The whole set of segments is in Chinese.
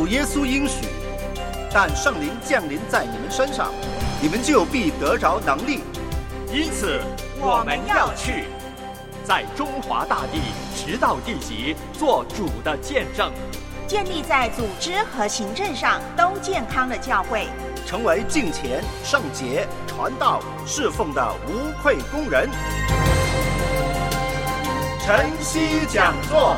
主耶稣应许，但圣灵降临在你们身上，你们就必得着能力。 因此我们要去，在中华大地直到地极做主的见证， 建立在组织和行政上都健康的教会， 成为敬虔、圣洁、传道、侍奉的无愧工人。晨曦讲座，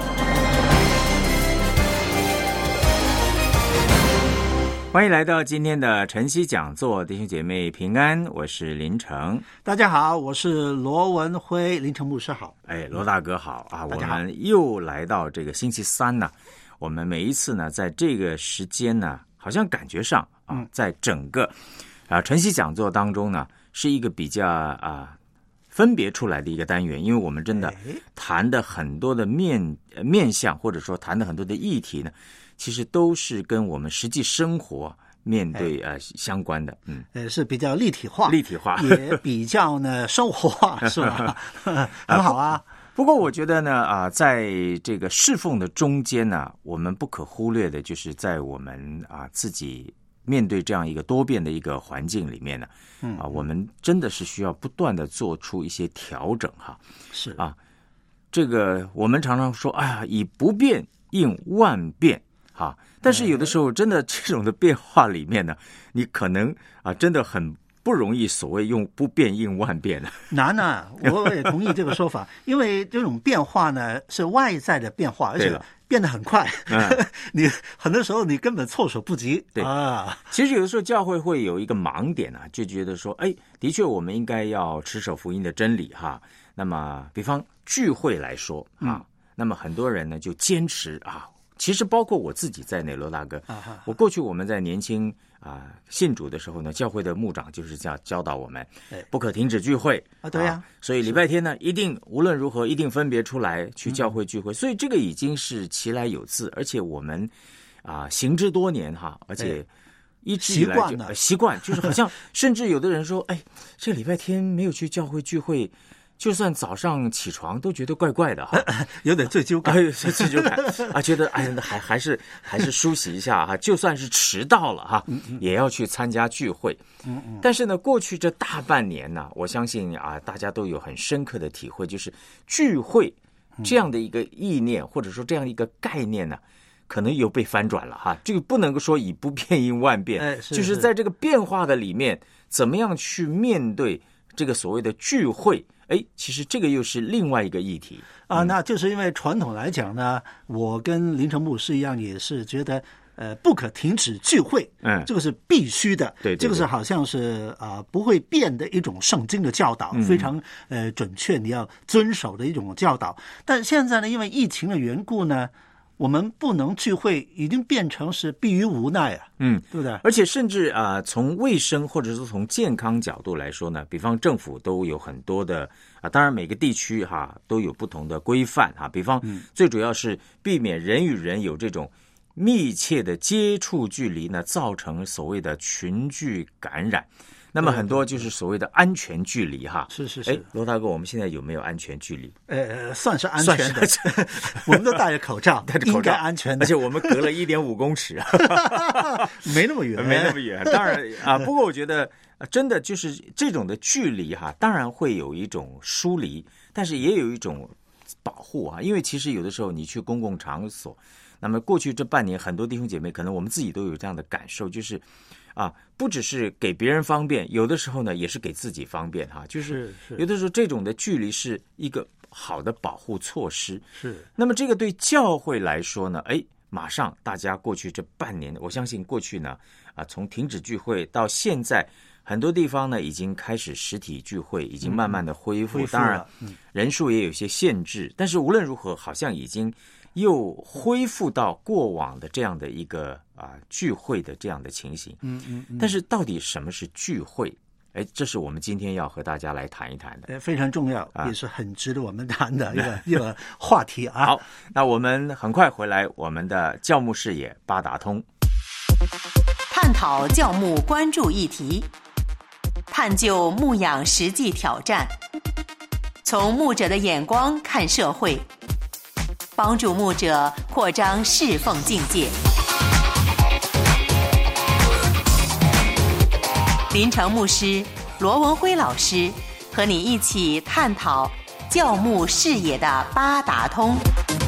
欢迎来到今天的晨曦讲座，弟兄姐妹平安，我是林成。 大家好，我是罗文辉，林成牧师好。 罗大哥好啊！我们又来到这个星期三呢。我们每一次呢，在这个时间呢，好像感觉上在整个晨曦讲座当中呢，是一个比较分别出来的一个单元，因为我们真的谈的很多的面向，或者说谈的很多的议题呢，其实都是跟我们实际生活面对相关的， 是比较立体化，也比较呢生活化，是吧？很好啊。 不过我觉得呢，在这个侍奉的中间呢，我们不可忽略的就是在我们自己面对这样一个多变的一个环境里面呢，我们真的是需要不断的做出一些调整哈。 是啊，这个我们常常说，以不变应万变哈。但是有的时候真的这种的变化里面呢，你可能真的很不容易所谓用不变应万变的。 难啊，我也同意这个说法，因为这种变化呢是外在的变化，而且变得很快，你很多时候你根本措手不及。 对啊，其实有的时候教会会有一个盲点就觉得说，的确我们应该要持守福音的真理哈。那么，比方聚会来说那么很多人呢就坚持其实包括我自己在内，罗大哥，我过去我们在年轻信主的时候呢，教会的牧长就是这样教导我们，不可停止聚会对呀。 所以礼拜天呢，一定无论如何一定分别出来去教会聚会，所以这个已经是其来有自，而且我们行之多年而且一直以来就习惯，就是好像甚至有的人说，这个礼拜天没有去教会聚会，就算早上起床都觉得怪怪的有点罪疚感， 罪疚感觉得还是梳洗一下就算是迟到了也要去参加聚会。但是呢，过去这大半年呢，我相信大家都有很深刻的体会，就是聚会这样的一个意念，或者说这样一个概念呢，可能又被翻转了这个不能够说以不变应万变，就是在这个变化的里面，怎么样去面对这个所谓的聚会。其实这个又是另外一个议题那就是因为传统来讲呢，我跟林成牧师一样，也是觉得不可停止聚会，这个是必须的， 对， 这个是好像是不会变的一种圣经的教导，非常准确，你要遵守的一种教导。但现在呢，因为疫情的缘故呢，我们不能聚会，已经变成是逼于无奈对不对？ 而且甚至从卫生或者是从健康角度来说呢，比方政府都有很多的当然每个地区都有不同的规范比方最主要是避免人与人有这种密切的接触距离呢，造成所谓的群聚感染。那么很多就是所谓的安全距离是。 罗大哥，我们现在有没有安全距离？ 算是安全的，我们都戴着口罩，应该安全的， 而且我们隔了1.5公尺没那么远， 当然不过我觉得真的就是这种的距离当然会有一种疏离，但是也有一种保护因为其实有的时候你去公共场所，那么过去这半年很多弟兄姐妹可能我们自己都有这样的感受，就是不只是给别人方便，有的时候呢也是给自己方便就是有的时候这种的距离是一个好的保护措施。 是。 那么这个对教会来说呢，马上大家过去这半年，我相信过去呢从停止聚会到现在，很多地方呢已经开始实体聚会，已经慢慢的恢复当然人数也有些限制，但是无论如何好像已经又恢复到过往的这样的一个聚会的这样的情形。但是到底什么是聚会？这是我们今天要和大家来谈一谈的， 非常重要，也是很值得我们谈的一个话题好，那我们很快回来我们的教牧视野八达通， 探讨教牧关注议题，探究牧养实际挑战，从牧者的眼光看社会，帮助牧者扩张侍奉境界。 林成牧师、罗文辉老师和你一起探讨教牧视野的八达通。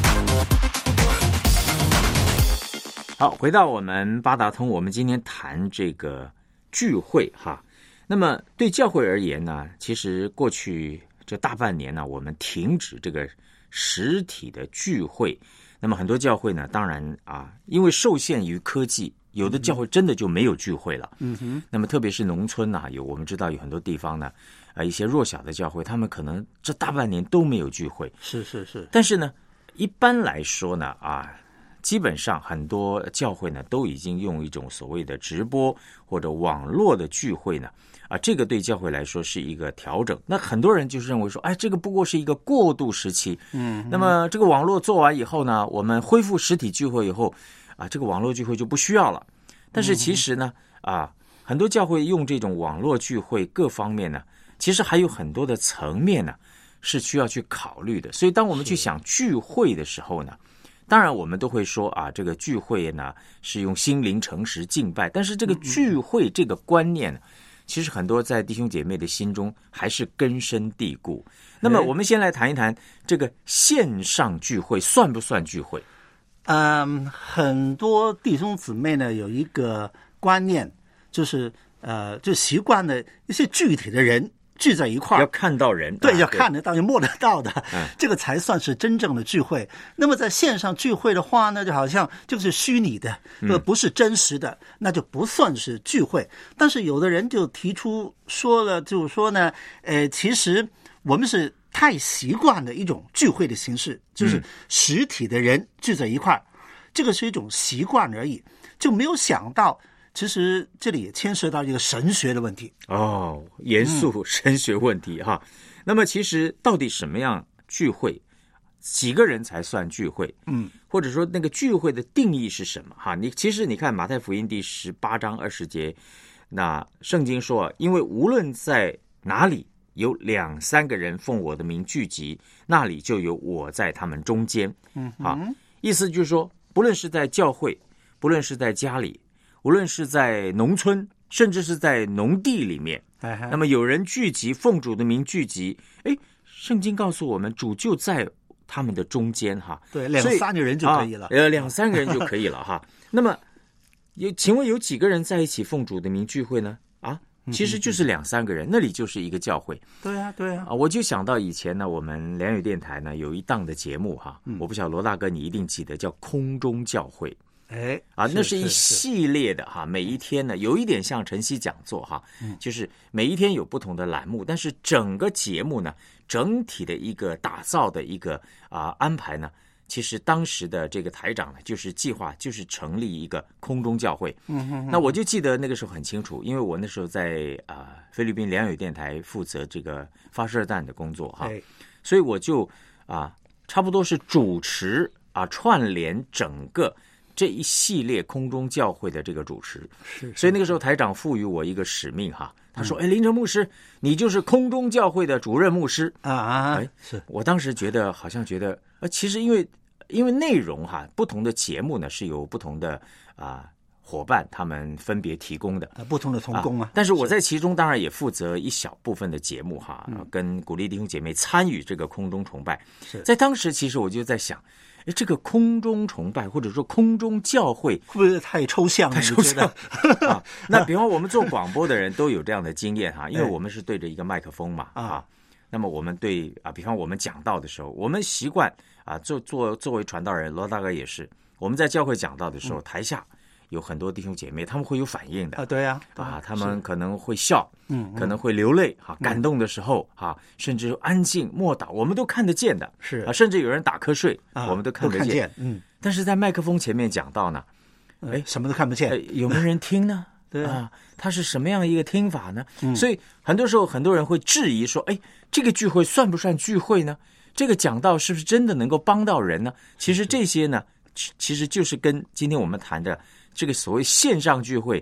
好，回到我们八达通，我们今天谈这个聚会哈。那么对教会而言呢，其实过去这大半年呢，我们停止这个实体的聚会。那么很多教会呢，当然因为受限于科技，有的教会真的就没有聚会了。那么特别是农村啊，我们知道有很多地方呢，一些弱小的教会，他们可能这大半年都没有聚会。 是。 但是呢，一般来说呢，基本上很多教会呢都已经用一种所谓的直播或者网络的聚会呢，这个对教会来说是一个调整。那很多人就是认为说，这个不过是一个过渡时期。那么这个网络做完以后呢，我们恢复实体聚会以后，这个网络聚会就不需要了。但是其实呢，很多教会用这种网络聚会各方面呢，其实还有很多的层面呢是需要去考虑的。所以当我们去想聚会的时候呢，当然我们都会说这个聚会呢是用心灵诚实敬拜，但是这个聚会这个观念其实很多在弟兄姐妹的心中还是根深蒂固。那么我们先来谈一谈这个线上聚会算不算聚会？ 很多弟兄姊妹呢有一个观念，就是就习惯了一些具体的人聚在一块儿， 要看到人， 对，要看得到，要摸得到的，这个才算是真正的聚会。那么在线上聚会的话呢，就好像就是虚拟的，不是真实的，那就不算是聚会。但是有的人就提出说了，就是说呢，其实我们是太习惯的一种聚会的形式，就是实体的人聚在一块儿，这个是一种习惯而已，就没有想到。其实这里也牵涉到一个神学的问题严肃神学问题哈。那么其实到底什么样聚会，几个人才算聚会？或者说那个聚会的定义是什么？其实你看马太福音第18章20节，那圣经说，因为无论在哪里有2、3个人奉我的名聚集，那里就有我在他们中间。意思就是说，不论是在教会，不论是在家里，无论是在农村，甚至是在农地里面，那么有人聚集，奉主的名聚集，圣经告诉我们，主就在他们的中间哈。 对，2、3个人就可以了。 2、3个人就可以了哈。那么请问有几个人在一起奉主的名聚会呢？其实就是2、3个人，那里就是一个教会。 对啊。 我就想到以前呢，我们良友电台呢有一档的节目哈，我不晓得罗大哥你一定记得，叫空中教会。那是一系列的哈，每一天呢有一点像晨曦讲座哈，就是每一天有不同的栏目，但是整个节目呢，整体的一个打造的一个安排呢，其实当时的这个台长呢，就是计划就是成立一个空中教会。那我就记得那个时候很清楚，因为我那时候在菲律宾良友电台负责这个发射弹的工作哈，所以我就差不多是主持串联整个这一系列空中教会的这个主持。所以那个时候台长赋予我一个使命哈，他说林成牧师你就是空中教会的主任牧师是我当时觉得其实因为内容哈，不同的节目呢是由不同的伙伴他们分别提供的不同的同工但是我在其中当然也负责一小部分的节目哈，跟鼓励弟兄姐妹参与这个空中崇拜。在当时其实我就在想，这个空中崇拜或者说空中教会会不会太抽象了？ 太抽象那比方我们做广播的人都有这样的经验哈，因为我们是对着一个麦克风嘛那么我们对比方我们讲道的时候，我们习惯作为传道人，罗大哥也是，我们在教会讲道的时候，台下有很多弟兄姐妹他们会有反应的对啊他们可能会笑可能会流泪感动的时候甚至安静默祷，我们都看得见的， 是甚至有人打瞌睡我们都看得见但是在麦克风前面讲道呢什么都看不见有没有人听呢？对它是什么样一个听法呢？所以很多时候很多人会质疑说这个聚会算不算聚会呢？这个讲道是不是真的能够帮到人呢？其实这些呢其实就是跟今天我们谈的这个所谓线上聚会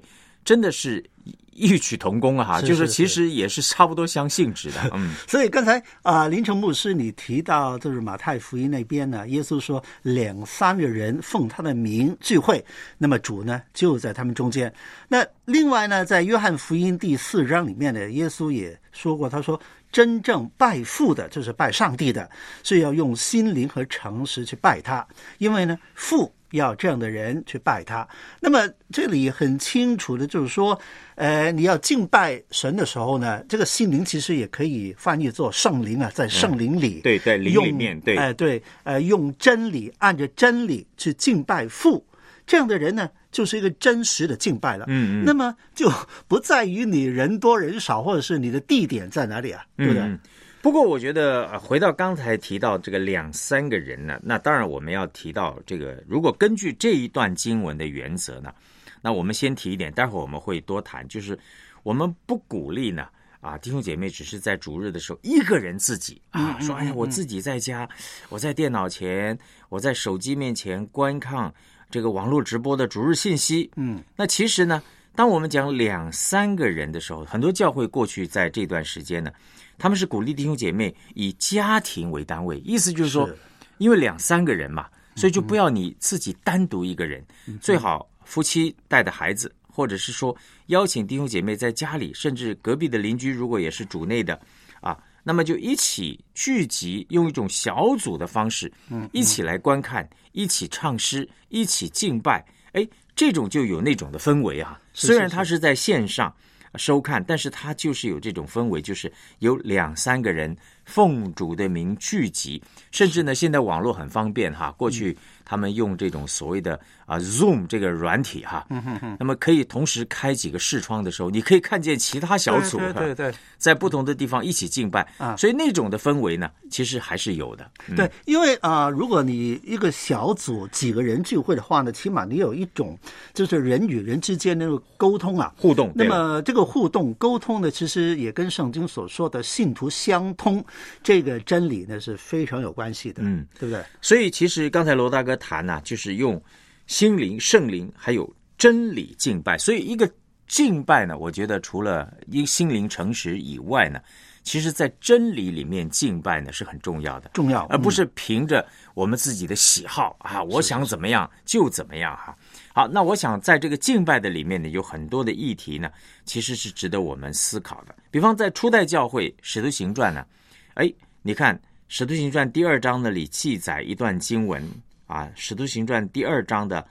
真的是异曲同工啊， 是就是其实也是差不多相性质的。 所以刚才林成牧师你提到就是马太福音那边呢，耶稣说2-3个人奉他的名聚会，那么主呢就在他们中间。那另外呢，在约翰福音第4章里面呢，耶稣也说过，他说真正拜父的就是拜上帝的，是要用心灵和诚实去拜他，因为呢父要这样的人去拜他。那么这里很清楚的就是说你要敬拜神的时候呢，这个心灵其实也可以翻译作圣灵啊，在圣灵里， 对对，灵里面，对， 用真理，按着真理去敬拜父，这样的人呢就是一个真实的敬拜了。那么就不在于你人多人少，或者是你的地点在哪里啊，对不对？ 不过我觉得回到刚才提到这个2-3个人呢，那当然我们要提到这个，如果根据这一段经文的原则呢，那我们先提一点，待会儿我们会多谈，就是我们不鼓励呢弟兄姐妹只是在主日的时候一个人自己说哎呀我自己在家，我在电脑前，我在手机面前观看这个网络直播的主日信息。那其实呢，当我们讲2-3个人的时候，很多教会过去在这段时间呢，他们是鼓励弟兄姐妹以家庭为单位，意思就是说，因为2-3个人嘛，所以就不要你自己单独一个人，最好夫妻带的孩子，或者是说邀请弟兄姐妹在家里，甚至隔壁的邻居如果也是主内的那么就一起聚集，用一种小组的方式，一起来观看，一起唱诗，一起敬拜，这种就有那种的氛围啊。虽然它是在线上收看，但是它就是有这种氛围，就是有2-3个人奉主的名聚集，甚至呢，现在网络很方便过去他们用这种所谓的Zoom 这个软体那么可以同时开几个视窗的时候，你可以看见其他小组对在不同的地方一起敬拜所以那种的氛围呢，其实还是有的。 对，因为如果你一个小组几个人聚会的话呢，起码你有一种就是人与人之间的沟通互动。 那么这个互动沟通呢，其实也跟圣经所说的信徒相通这个真理呢是非常有关系的，对不对？ 所以其实刚才罗大哥谈就是用心灵、圣灵还有真理敬拜。所以一个敬拜呢，我觉得除了一个心灵诚实以外呢，其实在真理里面敬拜呢是很重要的，而不是凭着我们自己的喜好我想怎么样就怎么样好，那我想在这个敬拜的里面呢，有很多的议题呢，其实是值得我们思考的。比方在初代教会使徒行传呢，你看使徒行传第2章那里记载一段经文使徒行传第2章的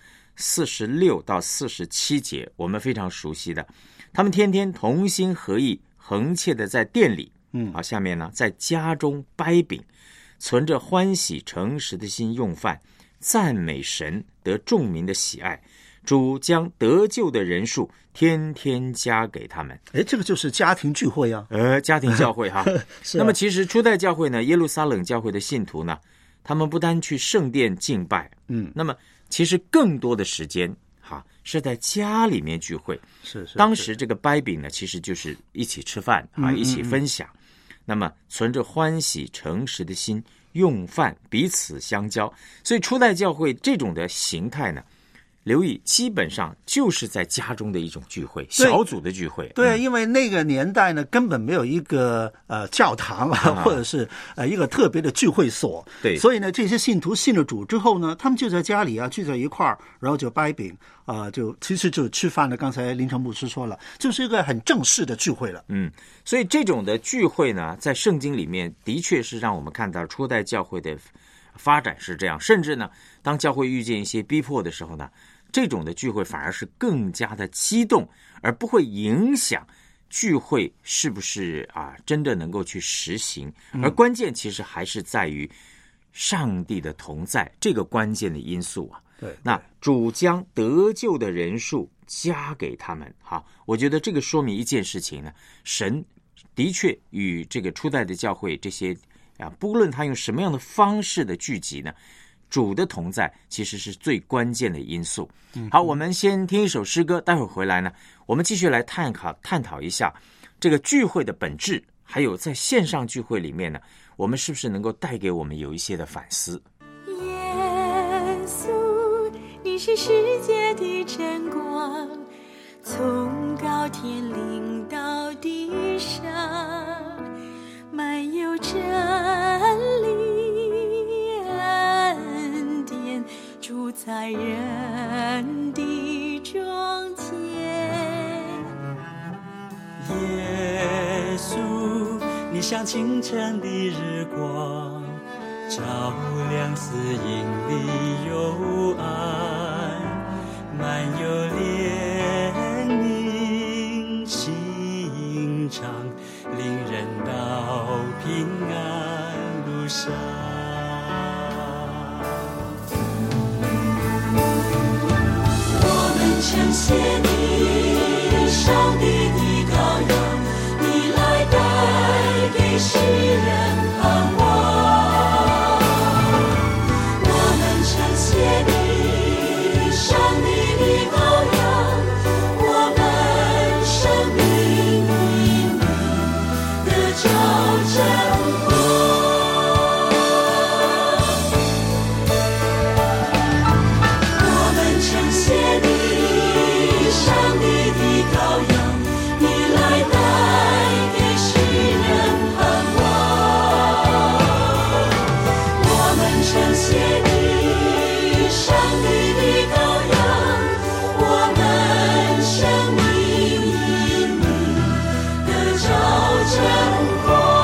46到47节，我们非常熟悉的，他们天天同心合意，恒切的在店里下面呢，在家中掰饼，存着欢喜诚实的心用饭，赞美神，得众民的喜爱，主将得救的人数天天加给他们。 这个就是家庭聚会啊， 家庭教会那么其实初代教会呢，耶路撒冷教会的信徒呢，他们不单去圣殿敬拜，那么其实更多的时间是在家里面聚会。 是当时这个掰饼呢，其实就是一起吃饭一起分享。那么存着欢喜诚实的心用饭，彼此相交。所以初代教会这种的形态呢，留意基本上就是在家中的一种聚会，小组的聚会。 对，因为那个年代呢，根本没有一个教堂或者是一个特别的聚会所。 对， 所以呢，这些信徒信了主之后呢，他们就在家里聚在一块儿，然后就掰饼就其实就吃饭了。刚才林成牧师说了，就是一个很正式的聚会了。 所以这种的聚会呢，在圣经里面的确是让我们看到初代教会的发展是这样，甚至呢，当教会遇见一些逼迫的时候呢，这种的聚会反而是更加的激动，而不会影响聚会是不是真的能够去实行。而关键其实还是在于上帝的同在，这个关键的因素对， 那主将得救的人数加给他们。我觉得这个说明一件事情呢，神的确与这个初代的教会这些不论他用什么样的方式的聚集呢，主的同在其实是最关键的因素。好，我们先听一首诗歌，待会儿回来呢，我们继续来探讨一下这个聚会的本质，还有在线上聚会里面呢，我们是不是能够带给我们有一些的反思。 耶稣，你是世界的真光，从天临到地上，满有真理恩典，住在人的中间。 耶稣，你像清晨的日光，照亮死荫里有爱，满有怜悯心肠，领人到平安路上。 我们称谢你，上帝的羔羊，你来带给世人盼望。我们称谢你，上帝的羔羊，我们生命因你得着真光。我们称谢你，上帝的羔羊，你来带给世人盼望。我们称谢你，上帝的羔羊，我们生命因你得着真光。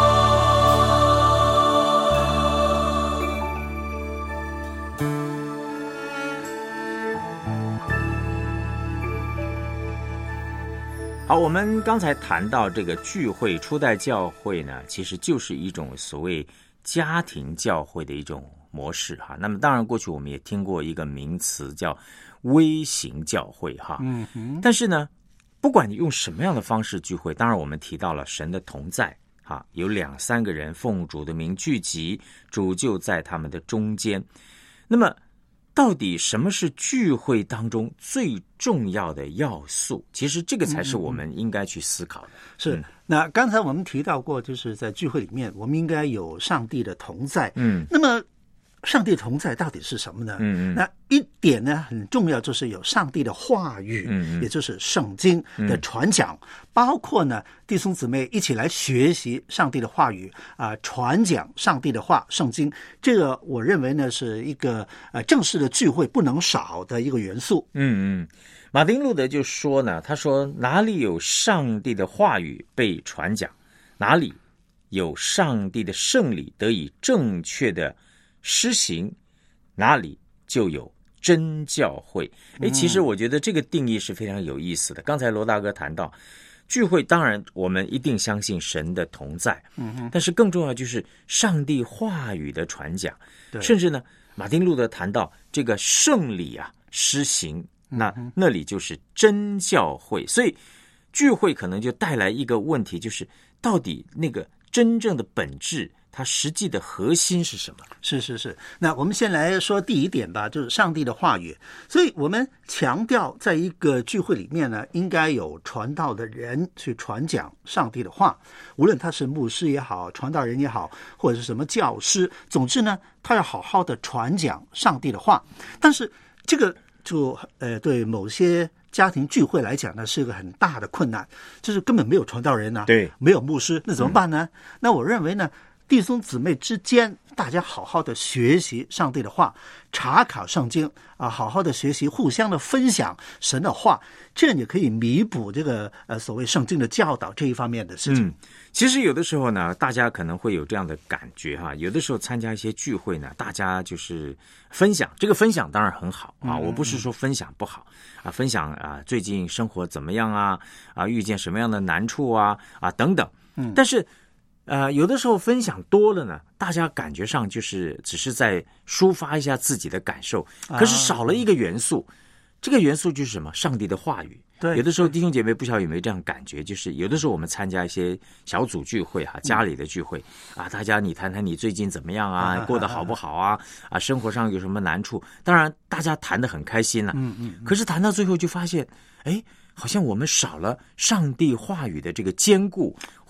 好，我们刚才谈到这个聚会，初代教会呢，其实就是一种所谓家庭教会的一种模式哈。那么当然，过去我们也听过一个名词叫微型教会哈。但是呢，不管你用什么样的方式聚会，当然我们提到了神的同在哈，有2、3个人奉主的名聚集，主就在他们的中间。那么到底什么是聚会当中最重要的要素？其实这个才是我们应该去思考的。 是，那刚才我们提到过，就是在聚会里面，我们应该有上帝的同在。那么上帝同在到底是什么呢？那一点呢很重要，就是有上帝的话语，也就是圣经的传讲，包括呢弟兄姊妹一起来学习上帝的话语传讲上帝的话，圣经。这个我认为呢是一个正式的聚会不能少的一个元素。 马丁路德就说呢，他说哪里有上帝的话语被传讲，哪里有上帝的圣礼得以正确的施行，哪里就有真教会。其实我觉得这个定义是非常有意思的。刚才罗大哥谈到聚会，当然我们一定相信神的同在，但是更重要就是上帝话语的传讲。甚至呢，马丁路德谈到这个圣礼施行，那里就是真教会。所以聚会可能就带来一个问题，就是到底那个真正的本质，它实际的核心是什么？ 是。那我们先来说第一点吧，就是上帝的话语。所以我们强调，在一个聚会里面呢，应该有传道的人去传讲上帝的话，无论他是牧师也好，传道人也好，或者是什么教师，总之呢，他要好好的传讲上帝的话。但是这个就对某些家庭聚会来讲呢，是一个很大的困难，就是根本没有传道人对， 没有牧师，那怎么办呢？那我认为呢，弟兄姊妹之间，大家好好的学习上帝的话，查考圣经好好的学习，互相的分享神的话，这样也可以弥补这个所谓圣经的教导这一方面的事情。 其实有的时候呢，大家可能会有这样的感觉哈，有的时候参加一些聚会呢，大家就是分享，这个分享当然很好我不是说分享不好分享最近生活怎么样遇见什么样的难处等等。但是有的时候分享多了呢，大家感觉上就是只是在抒发一下自己的感受，可是少了一个元素，这个元素就是什么？上帝的话语。 对， 有的时候弟兄姐妹不晓得有没有这样感觉，就是有的时候我们参加一些小组聚会家里的聚会大家你谈谈你最近怎么样过得好不好生活上有什么难处，当然大家谈得很开心了可是谈到最后就发现好像我们少了上帝话语的这个坚固，或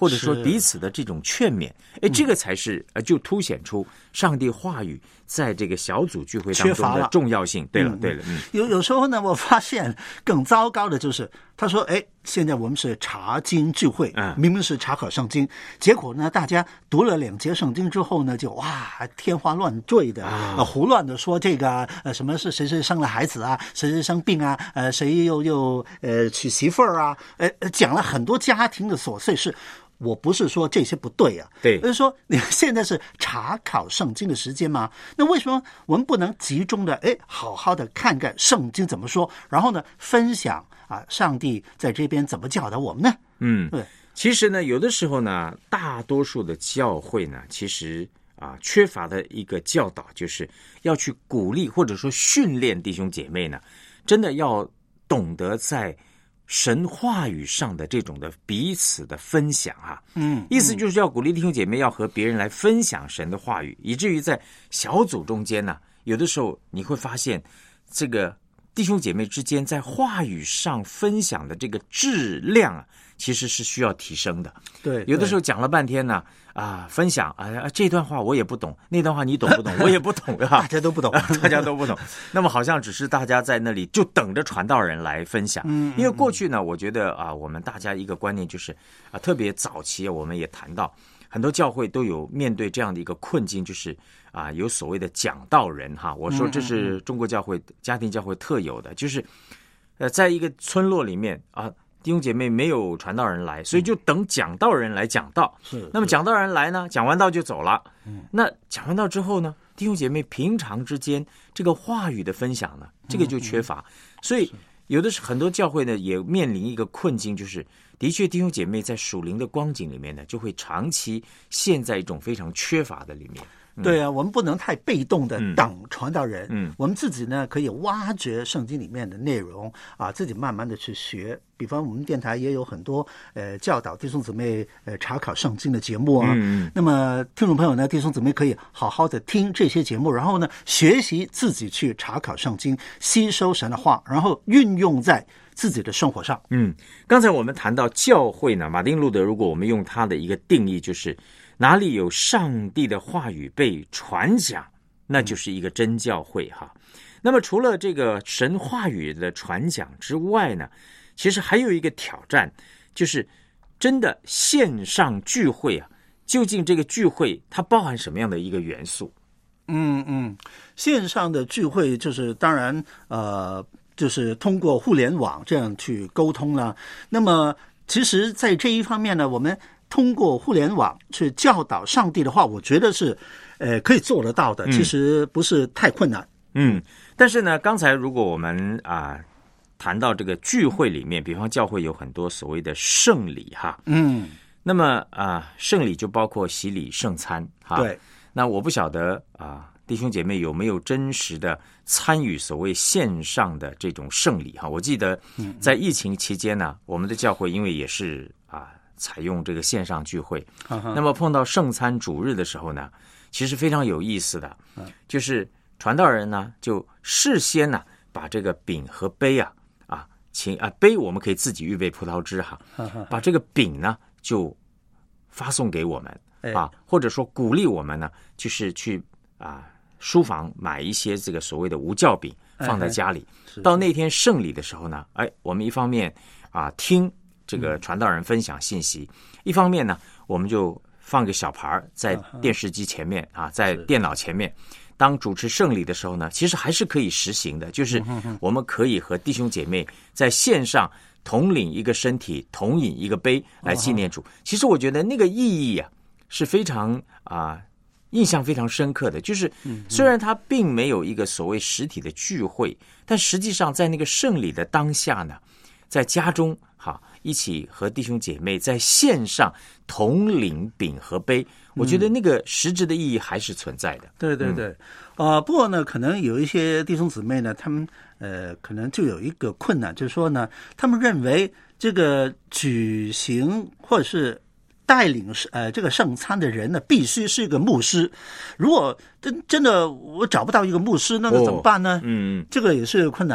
或者说彼此的这种劝勉，这个才是就凸显出上帝话语在这个小组聚会当中的重要性。对了， 有时候呢，我发现更糟糕的就是，他说，现在我们是查经聚会，明明是查考圣经，结果呢，大家读了2节圣经之后呢，就哇天花乱坠的胡乱的说这个什么是谁生了孩子啊，谁生病啊，谁又娶媳妇儿啊，讲了很多家庭的琐碎事。我不是说这些不对啊， 对， 而是说你现在是查考圣经的时间吗？那为什么我们不能集中的好好的看看圣经怎么说，然后呢分享上帝在这边怎么教导我们呢？对， 其实呢，有的时候呢，大多数的教会呢，其实缺乏的一个教导，就是要去鼓励或者说训练弟兄姐妹呢，真的要懂得在神话语上的这种的彼此的分享意思就是要鼓励弟兄姐妹要和别人来分享神的话语，以至于在小组中间呢，有的时候你会发现这个弟兄姐妹之间在话语上分享的这个质量其实是需要提升的。 对， 有的时候讲了半天呢分享这段话我也不懂，那段话你懂不懂？我也不懂大家都不懂大家都不懂。那么好像只是大家在那里就等着传道人来分享。因为过去呢，我觉得我们大家一个观念就是特别早期我们也谈到很多教会都有面对这样的一个困境，就是有所谓的讲道人我说这是中国教会家庭教会特有的，就是在一个村落里面弟兄姐妹没有传道人来，所以就等讲道人来讲道。那么讲道人来呢，讲完道就走了。那讲完道之后呢，弟兄姐妹平常之间这个话语的分享呢，这个就缺乏。所以有的是很多教会呢也面临一个困境，就是的确弟兄姐妹在属灵的光景里面呢，就会长期陷在一种非常缺乏的里面。 对啊，我们不能太被动的等传道人。我们自己呢可以挖掘圣经里面的内容自己慢慢的去学。比方我们电台也有很多教导弟兄姊妹查考圣经的节目那么听众朋友呢，弟兄姊妹可以好好的听这些节目，然后呢学习自己去查考圣经，吸收神的话，然后运用在自己的生活上。 刚才我们谈到教会呢，马丁路德如果我们用他的一个定义，就是哪里有上帝的话语被传讲，那就是一个真教会那么除了这个神话语的传讲之外呢，其实还有一个挑战，就是真的线上聚会究竟这个聚会它包含什么样的一个元素？ 线上的聚会就是当然就是通过互联网这样去沟通了。那么其实在这一方面呢，我们通过互联网去教导上帝的话，我觉得是可以做得到的，其实不是太困难。 但是呢，刚才如果我们谈到这个聚会里面，比方教会有很多所谓的圣礼那么圣礼就包括洗礼圣餐对， 那我不晓得弟兄姐妹有没有真实的参与所谓线上的这种圣礼我记得在疫情期间呢，我们的教会因为也是采用这个线上聚会那么碰到圣餐主日的时候呢，其实非常有意思的就是传道人呢就事先呢把这个饼和杯杯我们可以自己预备葡萄汁把这个饼呢就发送给我们或者说鼓励我们呢，就是去书房买一些这个所谓的无酵饼放在家里到那天圣礼的时候呢，我们一方面听这个传道人分享信息，一方面呢我们就放个小牌在电视机前面在电脑前面，当主持圣礼的时候呢，其实还是可以实行的，就是我们可以和弟兄姐妹在线上同领一个身体，同饮一个杯来纪念主。其实我觉得那个意义是非常印象非常深刻的，就是虽然它并没有一个所谓实体的聚会，但实际上在那个圣礼的当下呢，在家中一起和弟兄姐妹在线上同领饼和杯，我觉得那个实质的意义还是存在的。 对对对，不过呢，可能有一些弟兄姊妹呢，他们可能就有一个困难，就是说呢，他们认为这个举行或者是带领这个圣餐的人呢，必须是一个牧师。如果真的我找不到一个牧师，那怎么办呢？这个也是困难的。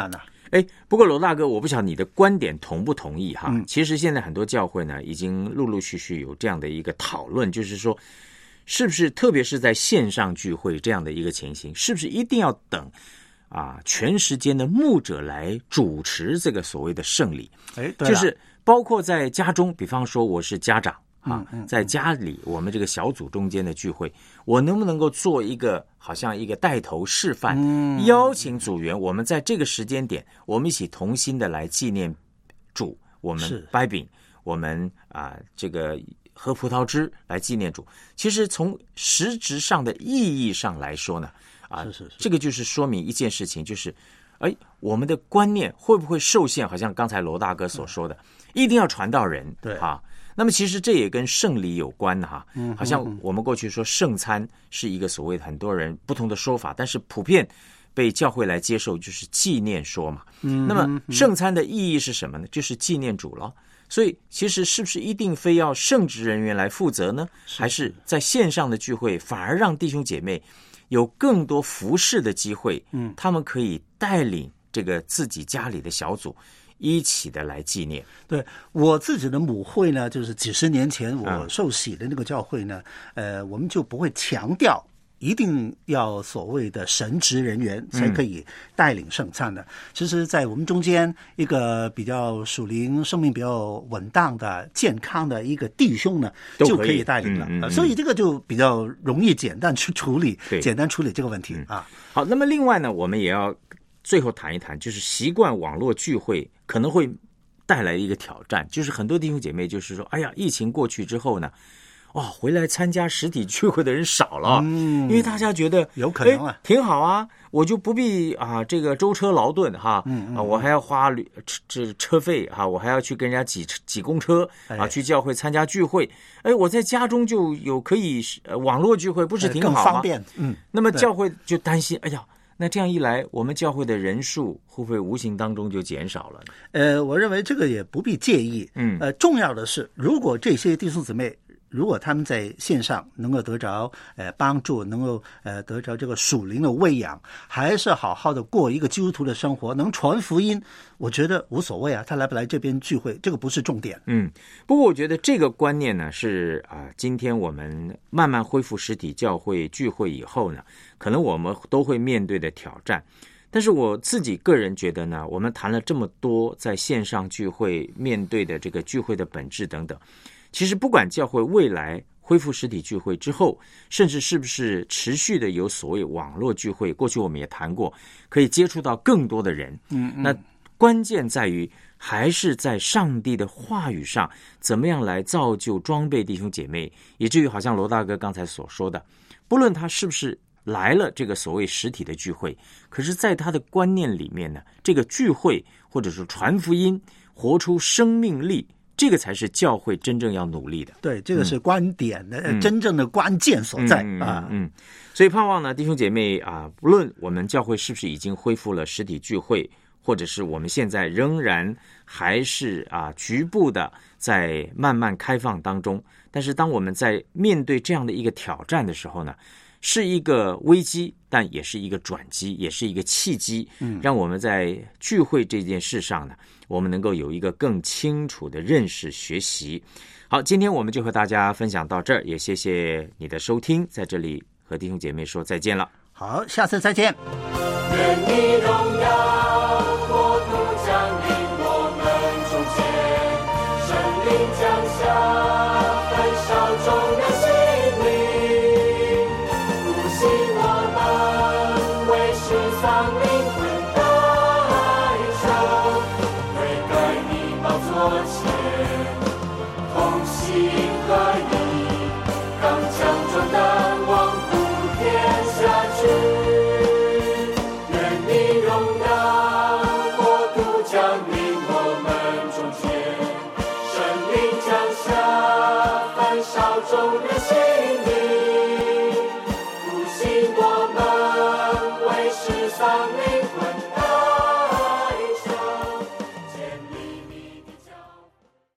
不过罗大哥，我不晓得你的观点同不同意哈？其实现在很多教会呢，已经陆陆续续有这样的一个讨论，就是说，是不是特别是在线上聚会这样的一个情形，是不是一定要等全时间的牧者来主持这个所谓的圣礼？就是包括在家中，比方说我是家长。在家里我们这个小组中间的聚会，我能不能够做一个好像一个带头示范，邀请组员，我们在这个时间点，我们一起同心的来纪念主，我们掰饼，我们这个喝葡萄汁来纪念主。其实从实质上的意义上来说呢，这个就是说明一件事情，就是我们的观念会不会受限？好像刚才罗大哥所说的，一定要传到人，对哈。那么其实这也跟圣礼有关哈，好像我们过去说圣餐是一个所谓的很多人不同的说法，但是普遍被教会来接受就是纪念说嘛。那么圣餐的意义是什么呢？就是纪念主了。所以其实是不是一定非要圣职人员来负责呢？还是在线上的聚会反而让弟兄姐妹有更多服事的机会？他们可以带领这个自己家里的小组一起的来纪念。 对，我自己的母会呢，就是几十年前我受洗的那个教会呢，我们就不会强调一定要所谓的神职人员才可以带领圣餐的。其实在我们中间一个比较属灵生命比较稳当的健康的一个弟兄呢，就可以带领了。所以这个就比较容易简单处理这个问题好，那么另外呢，我们也要最后谈一谈，就是习惯网络聚会可能会带来一个挑战，就是很多弟兄姐妹就是说，疫情过去之后呢，回来参加实体聚会的人少了，因为大家觉得有可能挺好啊，我就不必这个舟车劳顿哈，我还要花车费哈，我还要去跟人家挤公车去教会参加聚会，我在家中就有可以网络聚会，不是挺好吗？ 更方便。 那么教会就担心，那这样一来，我们教会的人数会不会无形当中就减少了？ 我认为这个也不必介意。重要的是，如果这些弟兄姊妹，如果他们在线上能够得着帮助，能够得着这个属灵的喂养，还是好好的过一个基督徒的生活，能传福音，我觉得无所谓他来不来这边聚会，这个不是重点。 不过我觉得这个观念呢是今天我们慢慢恢复实体教会聚会以后呢，可能我们都会面对的挑战。但是我自己个人觉得呢，我们谈了这么多在线上聚会面对的这个聚会的本质等等，其实不管教会未来恢复实体聚会之后，甚至是不是持续的有所谓网络聚会，过去我们也谈过，可以接触到更多的人。那关键在于还是在上帝的话语上，怎么样来造就装备弟兄姐妹，以至于好像罗大哥刚才所说的，不论他是不是来了这个所谓实体的聚会，可是在他的观念里面呢，这个聚会或者说传福音，活出生命力，这个才是教会真正要努力的。 对，这个是观点的真正的关键所在所以盼望呢，弟兄姐妹不论我们教会是不是已经恢复了实体聚会，或者是我们现在仍然还是局部的在慢慢开放当中，但是当我们在面对这样的一个挑战的时候呢，是一个危机，但也是一个转机，也是一个契机，让我们在聚会这件事上呢，我们能够有一个更清楚的认识学习。好，今天我们就和大家分享到这儿，也谢谢你的收听，在这里和弟兄姐妹说再见了。 好，下次再见。 愿你荣